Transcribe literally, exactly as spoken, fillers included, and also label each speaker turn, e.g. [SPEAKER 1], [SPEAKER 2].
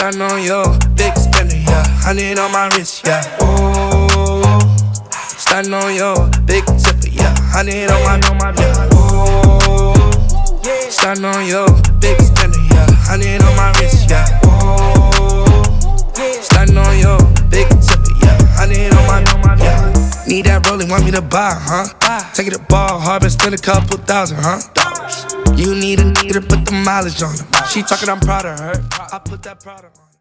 [SPEAKER 1] Starting on your big spender, yeah. Hundred on my wrist, yeah. Oh, starting on your big tipper, yeah. Hundred on my, on my, yeah. Oh, starting on your big spender, yeah. Hundred on my wrist, yeah. Oh, starting on your big tipper, yeah. Hundred on my, on my, yeah. Need that rolling, want me to buy, huh? Take it to ball, hard, but spend a couple thousand, huh? You need a nigga to put the mileage on her. She talking, I'm proud of her. I put that product on.